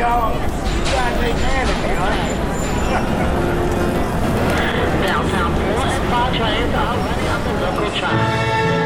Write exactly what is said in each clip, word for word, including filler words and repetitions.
y'all. You guys ain't mad at me, huh? Downtown four and five trains are running on the local track.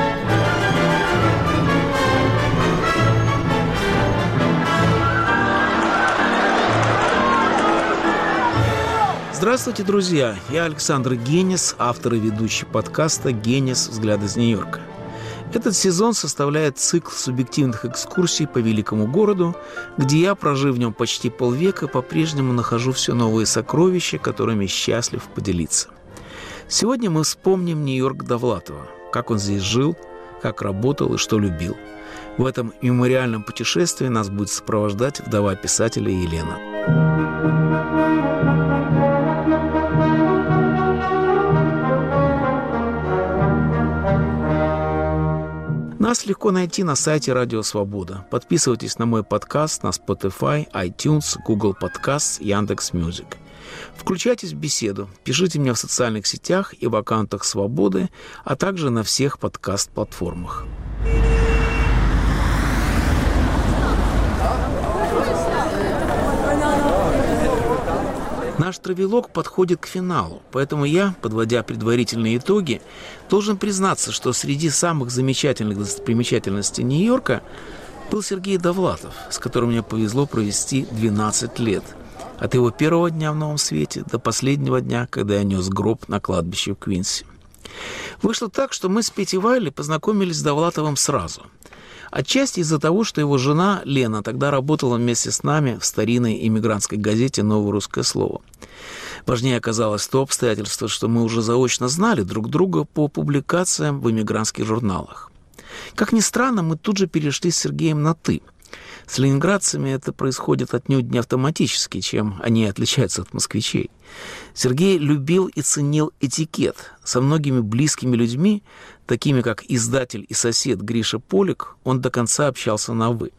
Здравствуйте, друзья! Я Александр Генис, автор и ведущий подкаста «Генис. Взгляд из Нью-Йорка». Этот сезон составляет цикл субъективных экскурсий по великому городу, где я, прожив в нем почти полвека, по-прежнему нахожу все новые сокровища, которыми счастлив поделиться. Сегодня мы вспомним Нью-Йорк Довлатова, как он здесь жил, как работал и что любил. В этом мемориальном путешествии нас будет сопровождать вдова писателя Елена. Нас легко найти на сайте Радио Свобода. Подписывайтесь на мой подкаст на Spotify, iTunes, Google Podcasts, Яндекс.Мьюзик. Включайтесь в беседу, пишите мне в социальных сетях и в аккаунтах Свободы, а также на всех подкаст-платформах. Наш травелог подходит к финалу, поэтому я, подводя предварительные итоги, должен признаться, что среди самых замечательных достопримечательностей Нью-Йорка был Сергей Довлатов, с которым мне повезло провести двенадцать лет. От его первого дня в Новом Свете до последнего дня, когда я нес гроб на кладбище в Квинси. Вышло так, что мы с Петей Вайли познакомились с Довлатовым сразу. Отчасти из-за того, что его жена Лена тогда работала вместе с нами в старинной иммигрантской газете «Новое русское слово». Важнее оказалось то обстоятельство, что мы уже заочно знали друг друга по публикациям в иммигрантских журналах. Как ни странно, мы тут же перешли с Сергеем на «ты». С ленинградцами это происходит отнюдь не автоматически, чем они отличаются от москвичей. Сергей любил и ценил этикет. Со многими близкими людьми, такими как издатель и сосед Гриша Полик, он до конца общался на «вы».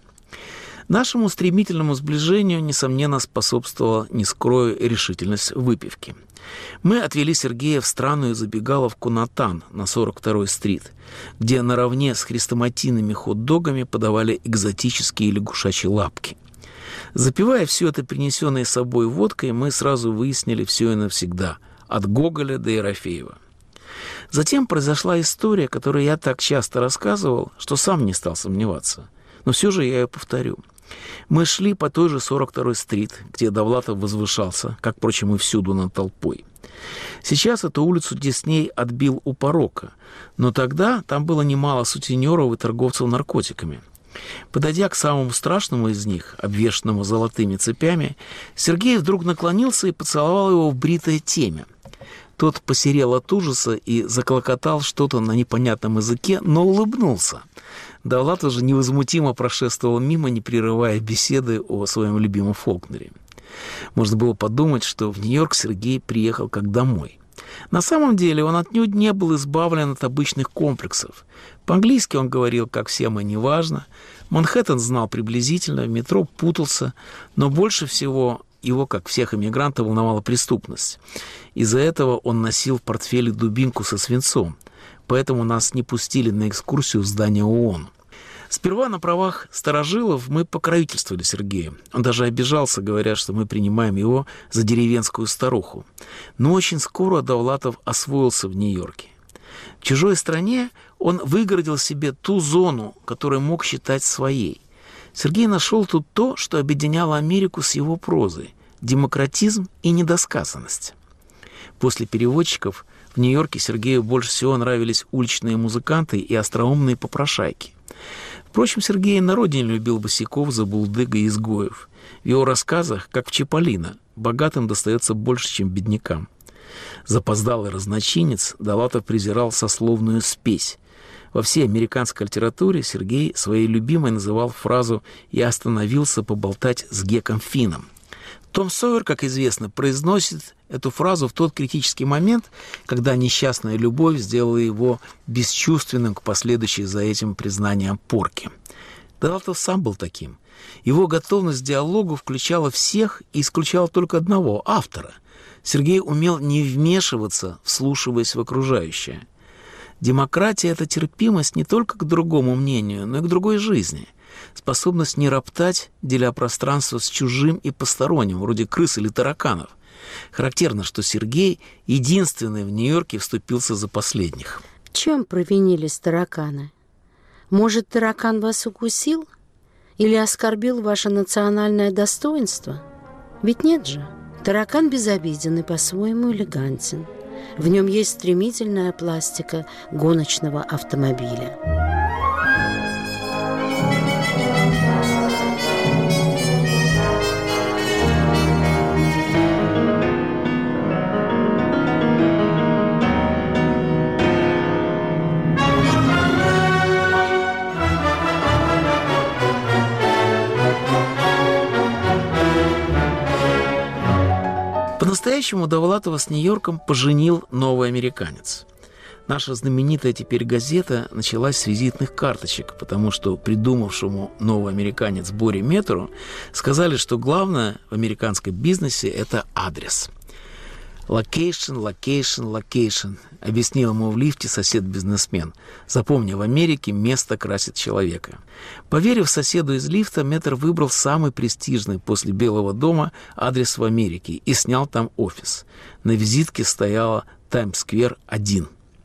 Нашему стремительному сближению, несомненно, способствовала, не скрою, решительность выпивки. Мы отвели Сергея в странную забегаловку «Натан» на сорок второй стрит, где наравне с хрестоматийными хот-догами подавали экзотические лягушачьи лапки. Запивая все это принесенной с собой водкой, мы сразу выяснили все и навсегда, от Гоголя до Ерофеева. Затем произошла история, которую я так часто рассказывал, что сам не стал сомневаться. Но все же я ее повторю. Мы шли по той же сорок второй стрит, где Довлатов возвышался, как, впрочем, и всюду над толпой. Сейчас эту улицу Дисней отбил у порока, но тогда там было немало сутенеров и торговцев наркотиками. Подойдя к самому страшному из них, обвешанному золотыми цепями, Сергей вдруг наклонился и поцеловал его в бритое темя. Тот посерел от ужаса и заклокотал что-то на непонятном языке, но улыбнулся. Довлатов же невозмутимо прошествовал мимо, не прерывая беседы о своем любимом Фолкнере. Можно было подумать, что в Нью-Йорк Сергей приехал как домой. На самом деле он отнюдь не был избавлен от обычных комплексов. По-английски он говорил, как всем и неважно. Манхэттен знал приблизительно, в метро путался, но больше всего его, как всех иммигрантов, волновала преступность. Из-за этого он носил в портфеле дубинку со свинцом, поэтому нас не пустили на экскурсию в здание ООН. Сперва на правах старожилов мы покровительствовали Сергею. Он даже обижался, говоря, что мы принимаем его за деревенскую старуху. Но очень скоро Довлатов освоился в Нью-Йорке. В чужой стране он выгородил себе ту зону, которую мог считать своей. Сергей нашел тут то, что объединяло Америку с его прозой – демократизм и недосказанность. После переводчиков в Нью-Йорке Сергею больше всего нравились уличные музыканты и остроумные попрошайки. Впрочем, Сергей на родине любил босяков, забулдыга и изгоев. В его рассказах, как в Чиполлино, богатым достается больше, чем беднякам. Запоздалый разночинец, Довлатов презирал сословную спесь. Во всей американской литературе Сергей своей любимой называл фразу «я остановился поболтать с Геком Финном». Том Сойер, как известно, произносит эту фразу в тот критический момент, когда несчастная любовь сделала его бесчувственным к последующей за этим признаниям порке. Довлатов сам был таким. Его готовность к диалогу включала всех и исключала только одного – автора. Сергей умел не вмешиваться, вслушиваясь в окружающее. Демократия – это терпимость не только к другому мнению, но и к другой жизни. способность не роптать, деля пространство с чужим и посторонним, вроде крыс или тараканов. Характерно, что Сергей единственный в Нью-Йорке вступился за последних. В чем провинились тараканы? Может, таракан вас укусил? Или оскорбил ваше национальное достоинство? Ведь нет же. Таракан безобиден и по-своему элегантен. В нем есть стремительная пластика гоночного автомобиля. По-настоящему Довлатова с Нью-Йорком поженил новый американец. Наша знаменитая теперь газета началась с визитных карточек, потому что придумавшему новый американец Боре Метру сказали, что главное в американском бизнесе – это адрес. «Локейшн, локейшн, локейшн», — объяснил ему в лифте сосед-бизнесмен. «Запомни, в Америке место красит человека». Поверив соседу из лифта, Метр выбрал самый престижный после Белого дома адрес в Америке и снял там офис. На визитке стояла Таймс-сквер один.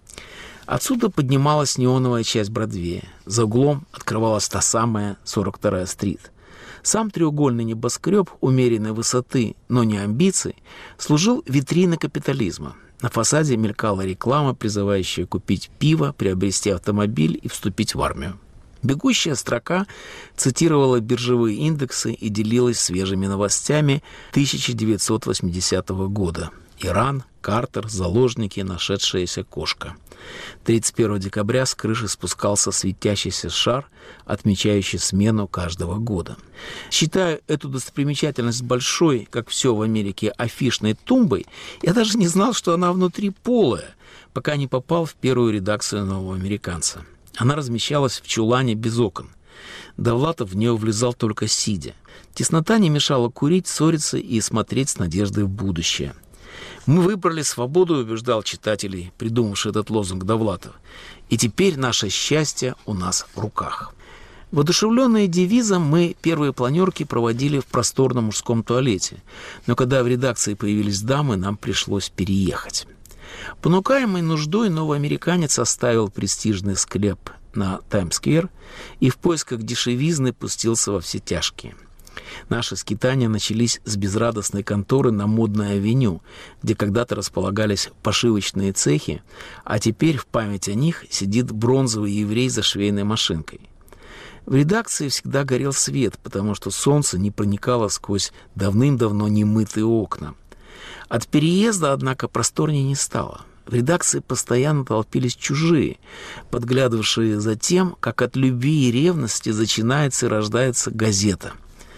Отсюда поднималась неоновая часть Бродвея. За углом открывалась та самая сорок вторая стрит. Сам треугольный небоскреб умеренной высоты, но не амбиций, служил витриной капитализма. На фасаде мелькала реклама, призывающая купить пиво, приобрести автомобиль и вступить в армию. Бегущая строка цитировала биржевые индексы и делилась свежими новостями тысяча девятьсот восьмидесятого года. Иран, Картер, заложники, нашедшаяся кошка. тридцать первого декабря с крыши спускался светящийся шар, отмечающий смену каждого года. Считая эту достопримечательность большой, как все в Америке, афишной тумбой, я даже не знал, что она внутри полая, пока не попал в первую редакцию «Нового американца». Она размещалась в чулане без окон. Довлатов в нее влезал только сидя. Теснота не мешала курить, ссориться и смотреть с надеждой в будущее. «Мы выбрали свободу», — убеждал читателей, придумавший этот лозунг Довлатов. «И теперь наше счастье у нас в руках». Воодушевленные девизом, мы первые планерки проводили в просторном мужском туалете, но когда в редакции появились дамы, нам пришлось переехать. Понукаемый нуждой, новый американец оставил престижный склеп на Таймс-сквер и в поисках дешевизны пустился во все тяжкие. Наши скитания начались с безрадостной конторы на Модной авеню, где когда-то располагались пошивочные цехи, а теперь в память о них сидит бронзовый еврей за швейной машинкой. В редакции всегда горел свет, потому что солнце не проникало сквозь давным-давно немытые окна. От переезда, однако, просторнее не стало. В редакции постоянно толпились чужие, подглядывавшие за тем, как от любви и ревности начинается и рождается газета.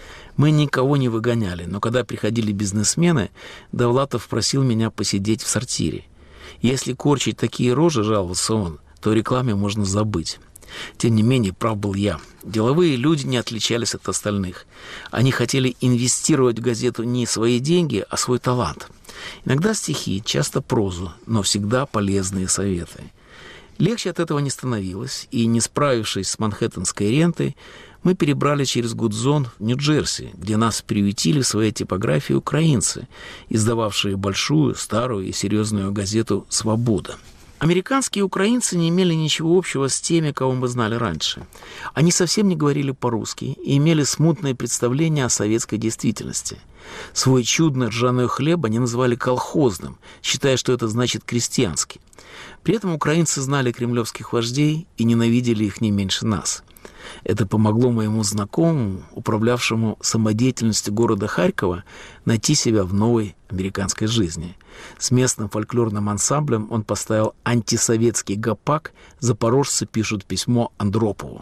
Мы никого не выгоняли, но когда приходили бизнесмены, Довлатов просил меня посидеть в сортире. Если корчить такие рожи, жаловался он, то о рекламе можно забыть. Тем не менее, прав был я. Деловые люди не отличались от остальных. Они хотели инвестировать в газету не свои деньги, а свой талант. Иногда стихи, часто прозу, но всегда полезные советы. Легче от этого не становилось, и, не справившись с манхэттенской рентой, мы перебрали через Гудзон в Нью-Джерси, где нас приютили в своей типографии украинцы, издававшие большую, старую и серьезную газету «Свобода». Американские украинцы не имели ничего общего с теми, кого мы знали раньше. Они совсем не говорили по-русски и имели смутное представление о советской действительности. Свой чудный ржаной хлеб они называли колхозным, считая, что это значит крестьянский. При этом украинцы знали кремлевских вождей и ненавидели их не меньше нас. Это помогло моему знакомому, управлявшему самодеятельностью города Харькова, найти себя в новой американской жизни. С местным фольклорным ансамблем он поставил антисоветский гопак «Запорожцы пишут письмо Андропову».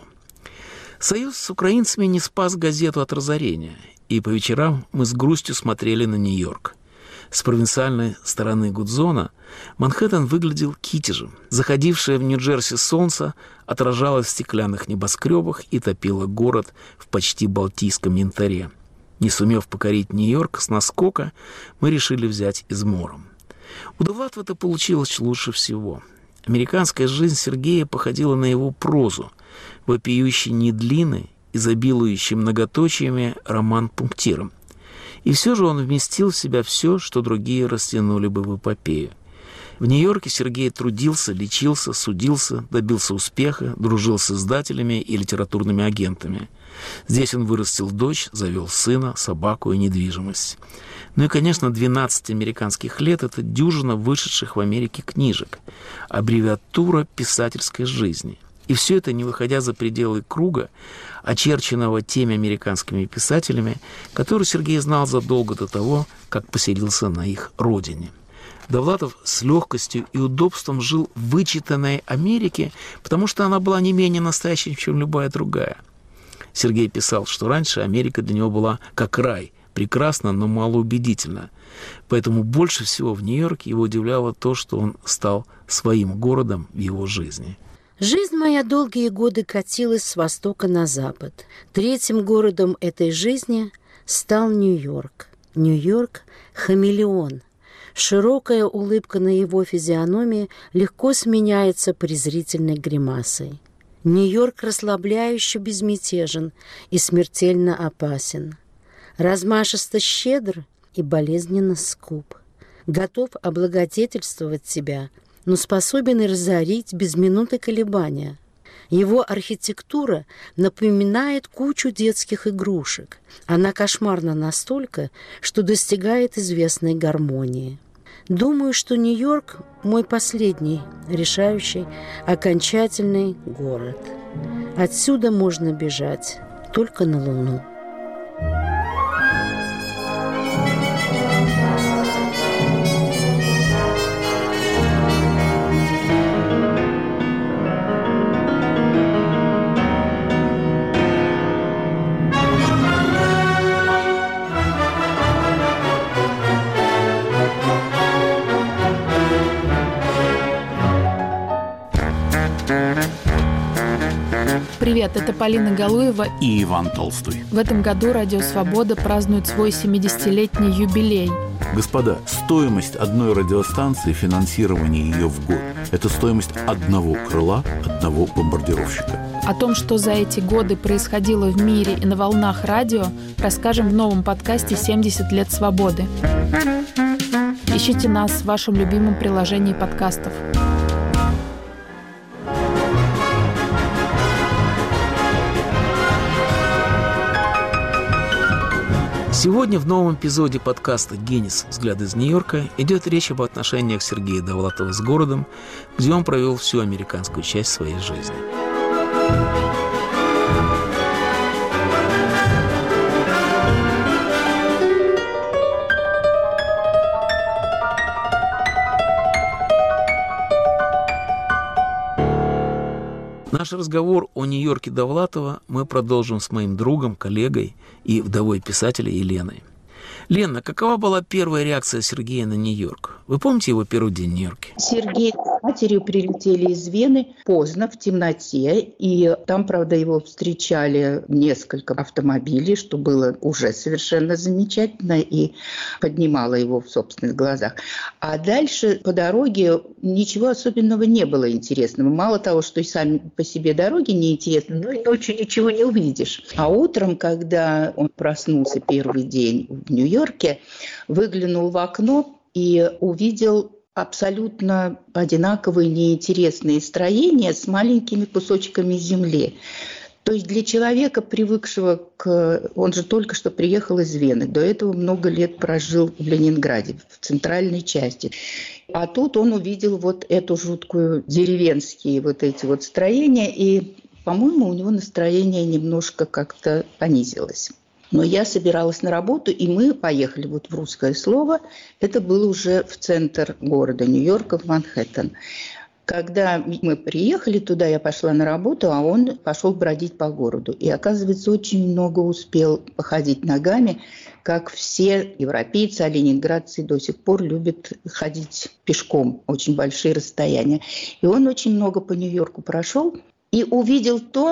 Союз с украинцами не спас газету от разорения, и по вечерам мы с грустью смотрели на Нью-Йорк. С провинциальной стороны Гудзона Манхэттен выглядел китежем. Заходившее в Нью-Джерси солнце отражалось в стеклянных небоскребах и топило город в почти балтийском янтаре. Не сумев покорить Нью-Йорк с наскока, мы решили взять измором. У Довлатова это получилось лучше всего. Американская жизнь Сергея походила на его прозу, вопиющей недлинной, изобилующий многоточиями роман-пунктиром. И все же он вместил в себя все, что другие растянули бы в эпопею. В Нью-Йорке Сергей трудился, лечился, судился, добился успеха, дружил с издателями и литературными агентами. Здесь он вырастил дочь, завел сына, собаку и недвижимость. Ну и, конечно, двенадцать американских лет – это дюжина вышедших в Америке книжек, аббревиатура писательской жизни. И все это не выходя за пределы круга, очерченного теми американскими писателями, которые Сергей знал задолго до того, как поселился на их родине. Довлатов с легкостью и удобством жил в вычитанной Америке, потому что она была не менее настоящей, чем любая другая. Сергей писал, что раньше Америка для него была как рай, прекрасна, но малоубедительна. Поэтому больше всего в Нью-Йорке его удивляло то, что он стал своим городом в его жизни. Жизнь моя долгие годы катилась с востока на запад. Третьим городом этой жизни стал Нью-Йорк. Нью-Йорк – хамелеон. Широкая улыбка на его физиономии легко сменяется презрительной гримасой. Нью-Йорк расслабляюще безмятежен и смертельно опасен. Размашисто щедр и болезненно скуп. Готов облагодетельствовать тебя, но способен и разорить без минуты колебания. Его архитектура напоминает кучу детских игрушек. Она кошмарна настолько, что достигает известной гармонии. Думаю, что Нью-Йорк – мой последний, решающий, окончательный город. Отсюда можно бежать только на Луну. Привет, это Полина Галуева и Иван Толстой. В этом году Радио Свобода празднует свой семидесятилетний юбилей. Господа, стоимость одной радиостанции, финансирование ее в год – это стоимость одного крыла, одного бомбардировщика. О том, что за эти годы происходило в мире и на волнах радио, расскажем в новом подкасте «семьдесят лет свободы». Ищите нас в вашем любимом приложении подкастов. Сегодня в новом эпизоде подкаста «Генис. Взгляд из Нью-Йорка» идет речь об отношениях Сергея Довлатова с городом, где он провел всю американскую часть своей жизни. Наш разговор о Нью-Йорке Довлатова мы продолжим с моим другом, коллегой и вдовой писателя Еленой. Лена, какова была первая реакция Сергея на Нью-Йорк? Вы помните его первый день в Нью-Йорке? Сергей с матерью прилетели из Вены поздно, в темноте, и там, правда, его встречали несколько автомобилей, что было уже совершенно замечательно и поднимало его в собственных глазах. А дальше по дороге ничего особенного не было интересного. Мало того, что и сами по себе дороги неинтересны, но и ночью ничего не увидишь. А утром, когда он проснулся первый день в Нью-Йорке, выглянул в окно и увидел абсолютно одинаковые неинтересные строения с маленькими кусочками земли. То есть для человека, привыкшего к... Он же только что приехал из Вены, до этого много лет прожил в Ленинграде, в центральной части. А тут он увидел вот эту жуткую деревенские вот эти вот строения, и, по-моему, у него настроение немножко как-то понизилось. Но я собиралась на работу, и мы поехали вот в «Русское слово». Это было уже в центр города Нью-Йорка, в Манхэттен. Когда мы приехали туда, я пошла на работу, а он пошел бродить по городу. И, оказывается, очень много успел походить ногами, как все европейцы, а ленинградцы до сих пор любят ходить пешком очень большие расстояния. И он очень много по Нью-Йорку прошел и увидел то,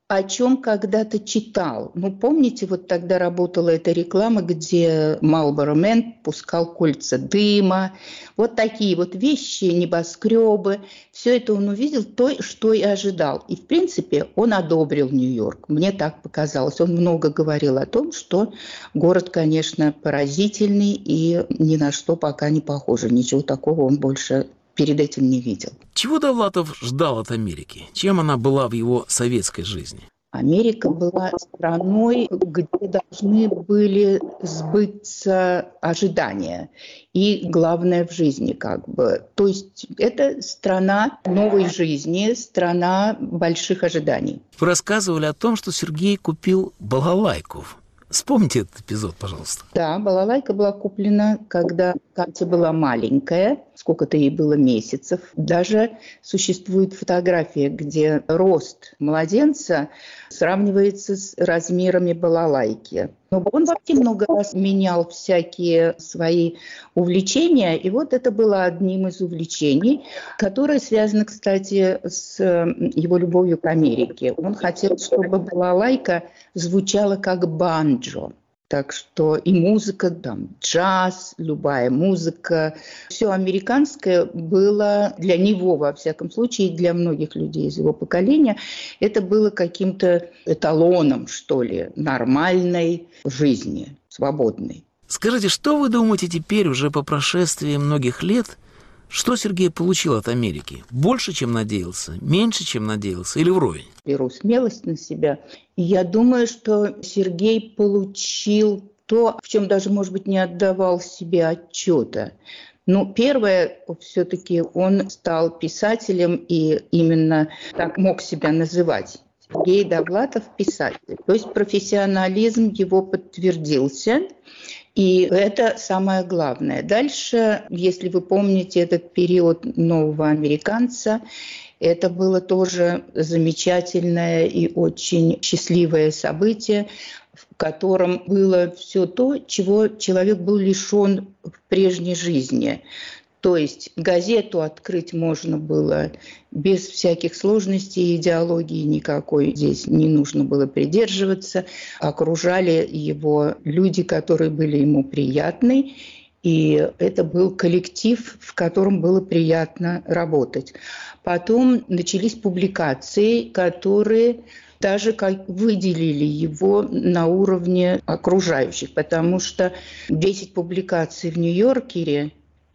о чем когда-то читал. Ну, помните, вот тогда работала эта реклама, где Marlboro Man пускал кольца дыма. Вот такие вот вещи, небоскребы. Все это он увидел, то, что и ожидал. И, в принципе, он одобрил Нью-Йорк. Мне так показалось. Он много говорил о том, что город, конечно, поразительный и ни на что пока не похоже. Ничего такого он больше перед этим не видел. Чего Довлатов ждал от Америки? Чем она была в его советской жизни? Америка была страной, где должны были сбыться ожидания. И главное в жизни как бы. То есть это страна новой жизни, страна больших ожиданий. Вы рассказывали о том, что Сергей купил балалайку. Вспомните этот эпизод, пожалуйста. Да, балалайка была куплена, когда Катя была маленькая, сколько-то ей было месяцев. Даже существует фотография, где рост младенца сравнивается с размерами балалайки. Но он вообще много раз менял всякие свои увлечения, и вот это было одним из увлечений, которое связано, кстати, с его любовью к Америке. Он хотел, чтобы балалайка звучала как банджо. Так что и музыка, там, джаз, любая музыка, все американское было для него, во всяком случае, и для многих людей из его поколения, это было каким-то эталоном, что ли, нормальной жизни, свободной. Скажите, что вы думаете теперь, уже по прошествии многих лет, что Сергей получил от Америки? Больше, чем надеялся? Меньше, чем надеялся? Или вровень? Беру смелость на себя. И я думаю, что Сергей получил то, в чем даже, может быть, не отдавал себе отчета. Ну, первое, все-таки он стал писателем и именно так мог себя называть. Сергей Довлатов – писатель. То есть профессионализм его подтвердился. И это самое главное. Дальше, если вы помните этот период нового американца, это было тоже замечательное и очень счастливое событие, в котором было все то, чего человек был лишен в прежней жизни. То есть газету открыть можно было без всяких сложностей, идеологии никакой здесь не нужно было придерживаться. Окружали его люди, которые были ему приятны, и это был коллектив, в котором было приятно работать. Потом начались публикации, которые даже как выделили его на уровне окружающих, потому что десять публикаций в «Нью-Йоркере»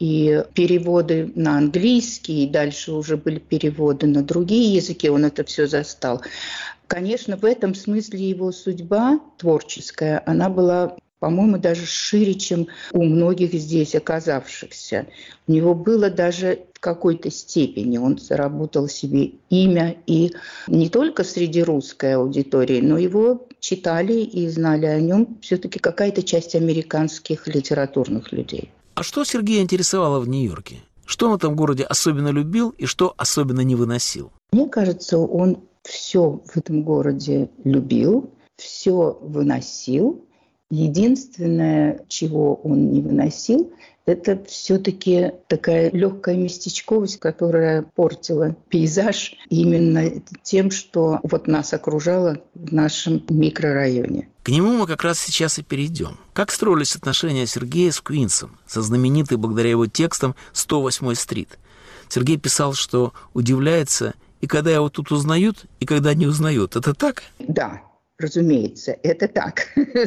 и переводы на английский, и дальше уже были переводы на другие языки, он это все застал. Конечно, в этом смысле его судьба творческая, она была, по-моему, даже шире, чем у многих здесь оказавшихся. У него было даже в какой-то степени, он заработал себе имя, и не только среди русской аудитории, но его читали и знали о нем все-таки какая-то часть американских литературных людей. А что Сергея интересовало в Нью-Йорке? Что он в этом городе особенно любил и что особенно не выносил? Мне кажется, он все в этом городе любил, все выносил. Единственное, чего он не выносил, это все-таки такая легкая местечковость, которая портила пейзаж именно тем, что вот нас окружало в нашем микрорайоне. К нему мы как раз сейчас и перейдем. Как строились отношения Сергея с Квинсом, со знаменитой благодаря его текстам сто восьмой стрит? Сергей писал, что удивляется, и когда его тут узнают, и когда не узнают. Это так? Да. Разумеется, это так.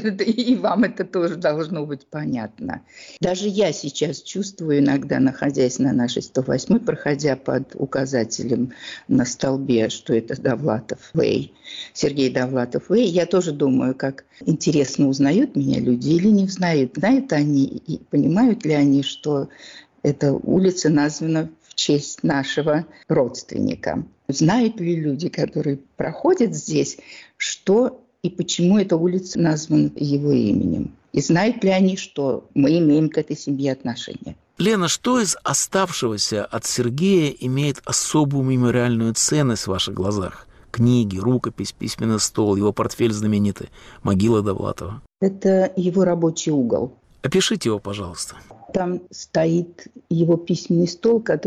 И вам это тоже должно быть понятно. Даже я сейчас чувствую иногда, находясь на нашей сто восьмой, проходя под указателем на столбе, что это Довлатов Вэй, Сергей Довлатов Вэй, я тоже думаю, как интересно, узнают меня люди или не узнают. Знают они и понимают ли они, что эта улица названа в честь нашего родственника. Знают ли люди, которые проходят здесь, что и почему эта улица названа его именем? И знают ли они, что мы имеем к этой семье отношения? Лена, что из оставшегося от Сергея имеет особую мемориальную ценность в ваших глазах? Книги, рукопись, письменный стол, его портфель знаменитый, могила Довлатова. Это его рабочий угол. Опишите его, пожалуйста. Там стоит его письменный стол, который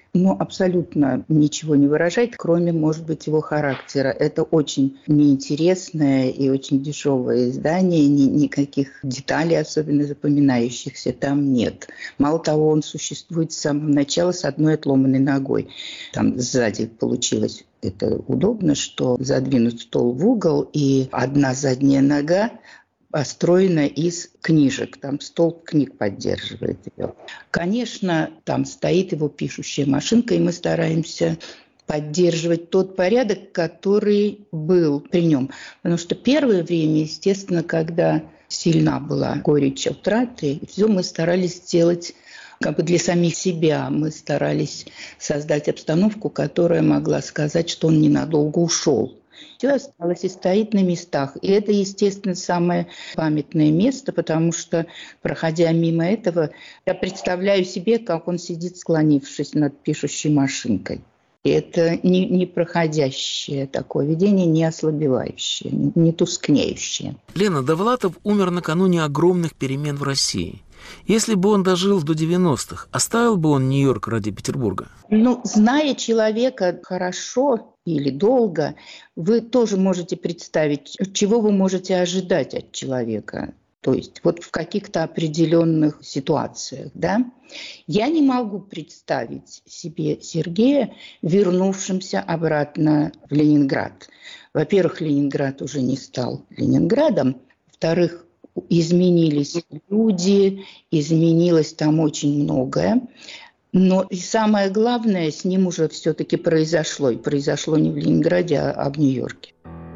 ну, абсолютно ничего не выражает, кроме, может быть, его характера. Это очень неинтересное и очень дешевое издание, ни, никаких деталей особенно запоминающихся там нет. Мало того, он существует с самого начала с одной отломанной ногой. Там сзади получилось это удобно, что задвинут стол в угол, и одна задняя нога построена из книжек. Там столб книг поддерживает ее. Конечно, там стоит его пишущая машинка, и мы стараемся поддерживать тот порядок, который был при нем. Потому что первое время, естественно, когда сильна была горечь утраты, все мы старались сделать как бы для самих себя. Мы старались создать обстановку, которая могла сказать, что он ненадолго ушел. Все осталось и стоит на местах. И это, естественно, самое памятное место, потому что, проходя мимо этого, я представляю себе, как он сидит, склонившись над пишущей машинкой. И это не, не проходящее такое видение, не ослабевающее, не, не тускнеющее. Лена, Довлатов умер накануне огромных перемен в России. Если бы он дожил до девяностых, оставил бы он Нью-Йорк ради Петербурга? Ну, зная человека хорошо или долго, вы тоже можете представить, чего вы можете ожидать от человека. То есть вот в каких-то определенных ситуациях, да. Я не могу представить себе Сергея, вернувшимся обратно в Ленинград. Во-первых, Ленинград уже не стал Ленинградом. Во-вторых, изменились люди, изменилось там очень многое. Но и самое главное, с ним уже все-таки произошло. И произошло не в Ленинграде, а в Нью-Йорке.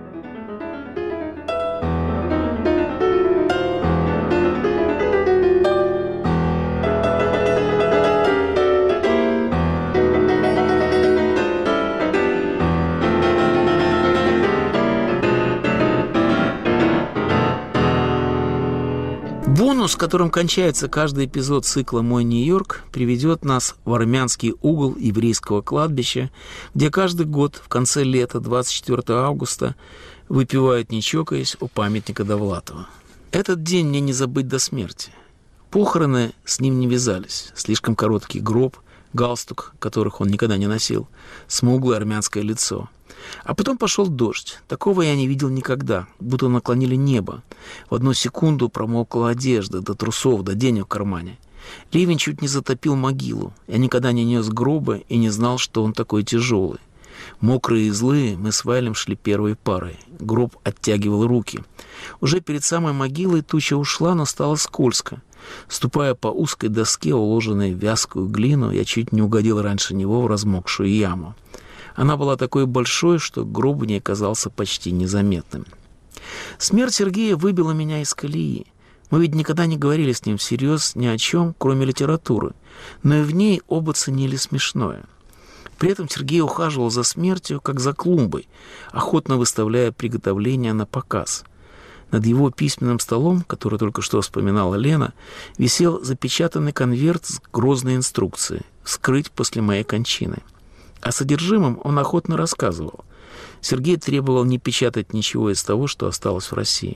Бонус, которым кончается каждый эпизод цикла «Мой Нью-Йорк», приведет нас в армянский угол еврейского кладбища, где каждый год в конце лета, двадцать четвёртого августа, выпивают, не чокаясь, у памятника Довлатова. Этот день мне не забыть до смерти. Похороны с ним не вязались. Слишком короткий гроб, галстук, которых он никогда не носил, смуглое армянское лицо. А потом пошел дождь. Такого я не видел никогда, будто наклонили небо. В одну секунду промокла одежда, до трусов, до денег в кармане. Ливень чуть не затопил могилу. Я никогда не нес гроба и не знал, что он такой тяжелый. Мокрые и злые, мы с Вайлем шли первой парой. Гроб оттягивал руки. Уже перед самой могилой туча ушла, но стало скользко. Ступая по узкой доске, уложенной в вязкую глину, я чуть не угодил раньше него в размокшую яму. Она была такой большой, что гроб в ней казался почти незаметным. Смерть Сергея выбила меня из колеи. Мы ведь никогда не говорили с ним всерьез ни о чем, кроме литературы, но и в ней оба ценили смешное. При этом Сергей ухаживал за смертью, как за клумбой, охотно выставляя приготовления на показ. Над его письменным столом, который только что вспоминала Лена, висел запечатанный конверт с грозной инструкцией «Вскрыть после моей кончины». О содержимом он охотно рассказывал. Сергей требовал не печатать ничего из того, что осталось в России.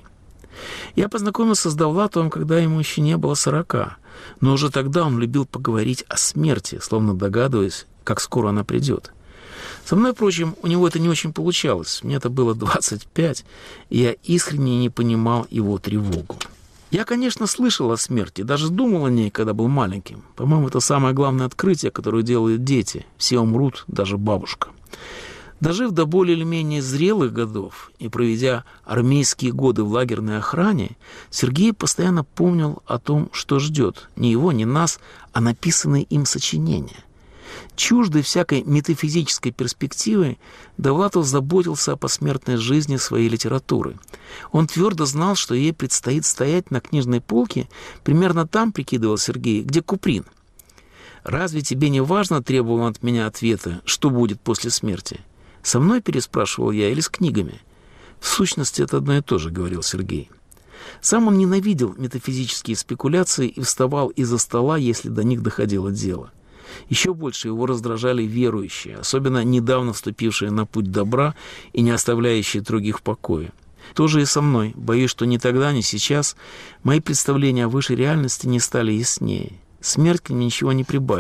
Я познакомился с Довлатовым, когда ему еще не было сорока, но уже тогда он любил поговорить о смерти, словно догадываясь, как скоро она придет. Со мной, впрочем, у него это не очень получалось. Мне это было двадцать пять, и я искренне не понимал его тревогу. Я, конечно, слышал о смерти, даже думал о ней, когда был маленьким. По-моему, это самое главное открытие, которое делают дети. Все умрут, даже бабушка. Дожив до более или менее зрелых годов и проведя армейские годы в лагерной охране, Сергей постоянно помнил о том, что ждет. Не его, не нас, а написанные им сочинения. Чуждый всякой метафизической перспективы, Довлатов заботился о посмертной жизни своей литературы. Он твердо знал, что ей предстоит стоять на книжной полке, примерно там, прикидывал Сергей, где Куприн. «Разве тебе не важно, — требовал он от меня ответа, — что будет после смерти? Со мной, — переспрашивал я, — или с книгами?» «В сущности, это одно и то же, — говорил Сергей. Сам он ненавидел метафизические спекуляции и вставал из-за стола, если до них доходило дело. Еще больше его раздражали верующие, особенно недавно вступившие на путь добра и не оставляющие других в покое. Тоже и со мной. Боюсь, что ни тогда, ни сейчас мои представления о высшей реальности не стали яснее. Смерть ничего не прибавила.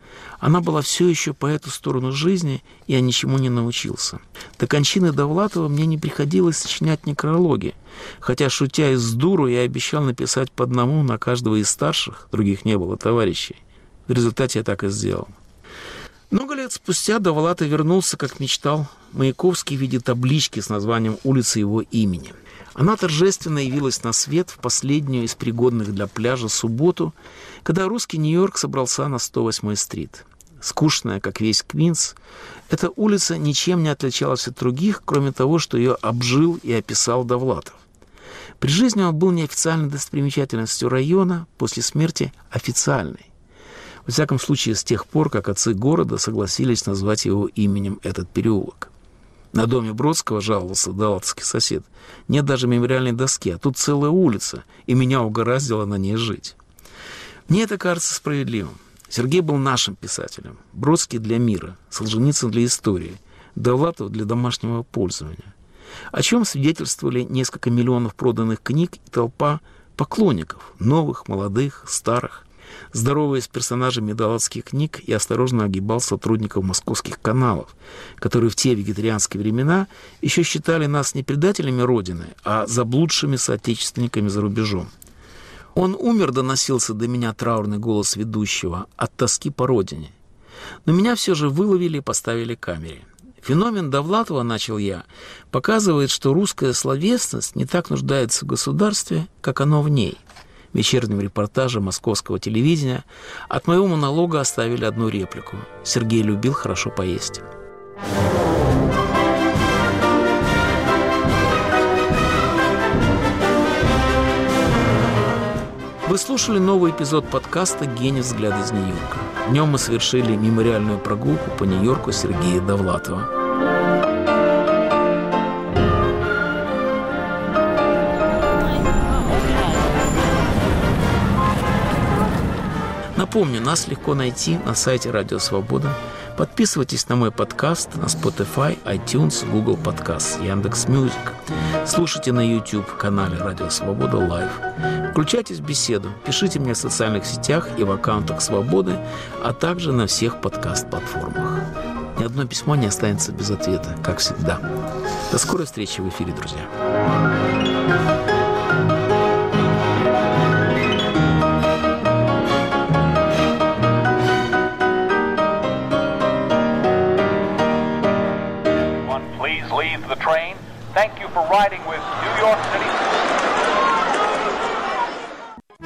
Она была все еще по эту сторону жизни, и я ничему не научился. До кончины Довлатова мне не приходилось сочинять некрологи, хотя, шутя из дуру, я обещал написать по одному на каждого из старших, других не было товарищей. В результате я так и сделал. Много лет спустя Довлатов вернулся, как мечтал, Маяковский в виде таблички с названием улицы его имени. Она торжественно явилась на свет в последнюю из пригодных для пляжа субботу, когда русский Нью-Йорк собрался на сто восьмой стрит. Скучная, как весь Квинс, эта улица ничем не отличалась от других, кроме того, что ее обжил и описал Довлатов. При жизни он был неофициальной достопримечательностью района, после смерти официальной. Во всяком случае, с тех пор, как отцы города согласились назвать его именем этот переулок. На доме Бродского, жаловался довлатовский сосед, нет даже мемориальной доски, а тут целая улица, и меня угораздило на ней жить. Мне это кажется справедливым. Сергей был нашим писателем, Бродский для мира, Солженицын для истории, Довлатов для домашнего пользования. О чем свидетельствовали несколько миллионов проданных книг и толпа поклонников, новых, молодых, старых. Здороваясь с персонажами довлатовских книг, я осторожно огибал сотрудников московских каналов, которые в те вегетарианские времена еще считали нас не предателями Родины, а заблудшими соотечественниками за рубежом. «Он умер», — доносился до меня траурный голос ведущего, от тоски по родине. Но меня все же выловили и поставили к камере. Феномен Довлатова, начал я, показывает, что русская словесность не так нуждается в государстве, как оно в ней. В вечернем репортаже московского телевидения от моего монолога оставили одну реплику. Сергей любил хорошо поесть. Вы слушали новый эпизод подкаста «Гений. Взгляд из Нью-Йорка». В нем мы совершили мемориальную прогулку по Нью-Йорку Сергея Довлатова. Напомню, нас легко найти на сайте Радио Свобода. Подписывайтесь на мой подкаст на Spotify, iTunes, Google Podcast, Яндекс.Мьюзик. Слушайте на YouTube-канале Радио Свобода Лайв. Включайтесь в беседу, пишите мне в социальных сетях и в аккаунтах Свободы, а также на всех подкаст-платформах. Ни одно письмо не останется без ответа, как всегда. До скорой встречи в эфире, друзья. Thank you for riding with New York City.